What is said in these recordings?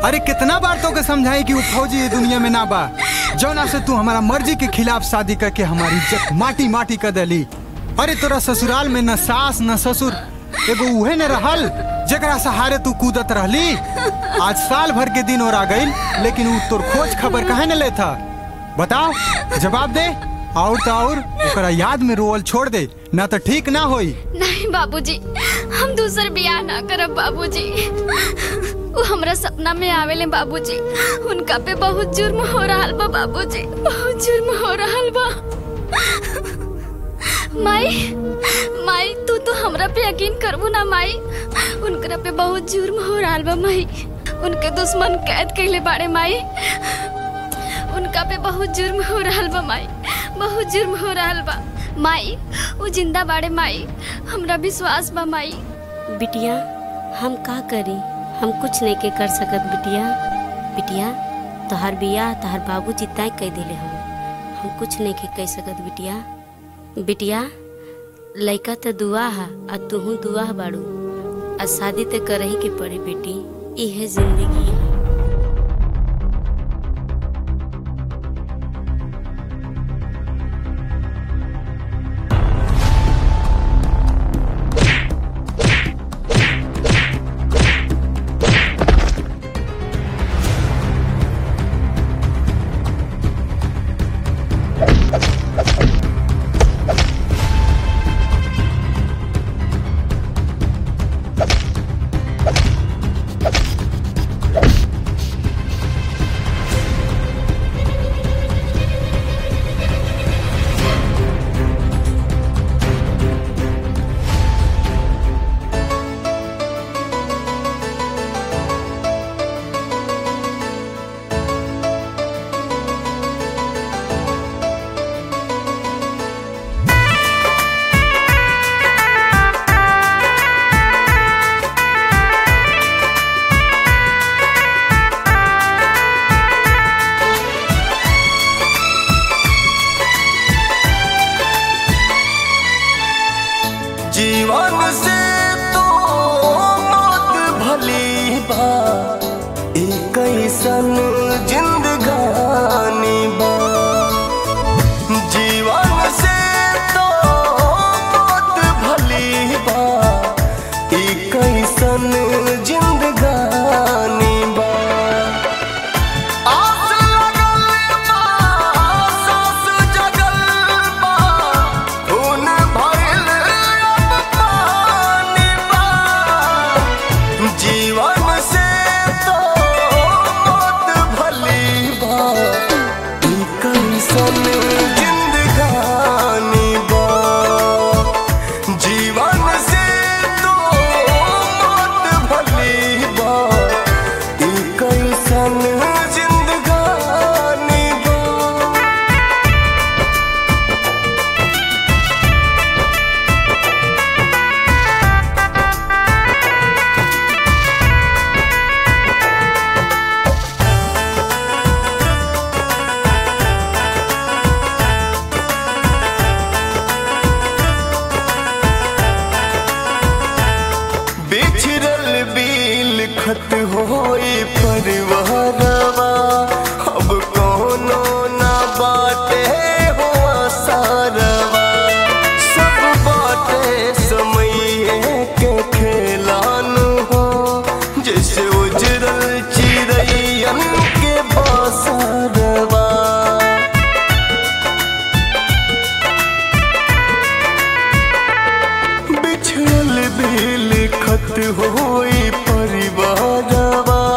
अरे कितना बार तो के समझाई कि वो फौजी ये दुनिया में ना बा, जौना से तू हमारा मर्जी के खिलाफ शादी करके हमारी इज्जत माटी माटी कर देली। अरे तोरा ससुराल में न सास न ससुर, एगो उहे न रहल जकरा सहारे तू कूदत रहली। आज साल भर के दिन और आ गई, लेकिन वो तोर खोज खबर काहे न लेता? बताओ, जवाब दे। और तो और ओकरा याद में रोवल छोड़ दे, ना तो ठीक ना होई। नहीं बाबूजी, हम दूसर बियाह ना करब बाबूजी। वो हमरा सपना में आवेले बाबूजी, उनका पे बहुत जुर्म हो रहा बा बाबूजी, बहुत जुर्म हो रहा बा। माई तू तो हमरा पे यकीन करबू ना माई, उनकरा पे बहुत जुर्म हो रहा बा माई। उनके दुश्मन कैद कैले बाड़े माई, उनका पे बहुत जुर्म हो रहा बा माई, बहुत जुर्म हो रहा बा माई। वो जिंदा बाड़े माई, हमरा विश्वास बा माई। बिटिया हम का करी, हम कुछ नहीं के कर सकत बिटिया। बिटिया तोहार बियाह तोहार बाबूजी तय कह दिले, हम कुछ नहीं के कह सकत बिटिया। बिटिया लइका तो दुआ है आ तुहू दुआ बाड़ू, आ शादी तो करही के पड़ी बेटी, इहे जिंदगी है। जीवन से तो मौत भली बा, एक ऐसन जिंदगानी बा। जीवन से तो मौत भली बा, एक ऐसन जिंदगानी बा। आस लगल बा, सांस जगल बा, खून भइल जीवन से तो मौत भली बा, एक ऐसन जिंदगानी बा। जीवन से तो मौत भली बा, एक ऐसन जिंदगानी बा। बिछड़ल बिल खत होई परिवारवा, अब कोनो ना बाटे हो सारवा। सब बाटे समय के खेलान हो, जैसे उजरल चिड़ैयन के बासरवा। बिछड़ल बिल खत होई परिवारवा,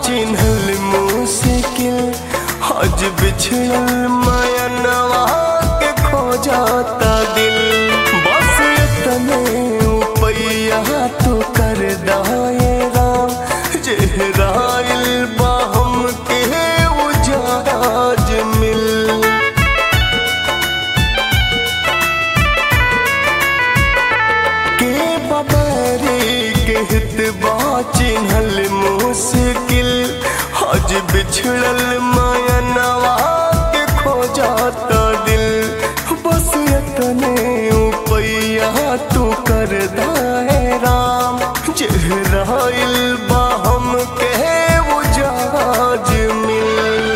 चिन्हल मुश्किल आज बिछड़ल मयनवा के खो जाता दिल बस इतने उपैया तो कर दाए राम जहराइल बाहम के उजाज मिल के बबरी के हितबा चिन्हल मुश्किल आज बिछड़ल मयनवा के खो जाता दिल बस इतने उपैया तू कर दाए राम जहराइल बाहम के उजाज मिल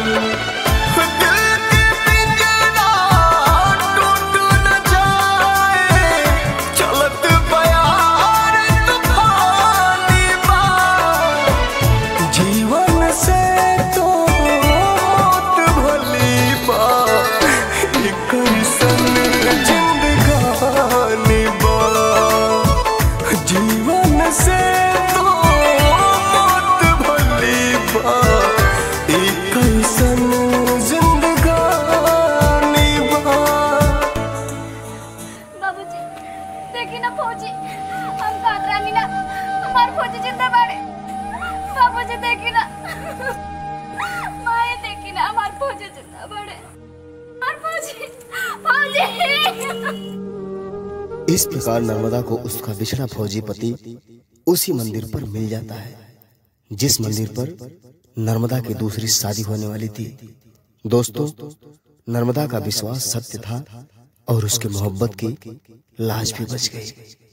इस प्रकार नर्मदा को उसका बिछड़ा फौजी पति उसी मंदिर पर मिल जाता है जिस मंदिर पर नर्मदा की दूसरी शादी होने वाली थी। दोस्तों, नर्मदा का विश्वास सत्य था और उसके मोहब्बत की लाज भी बच गई।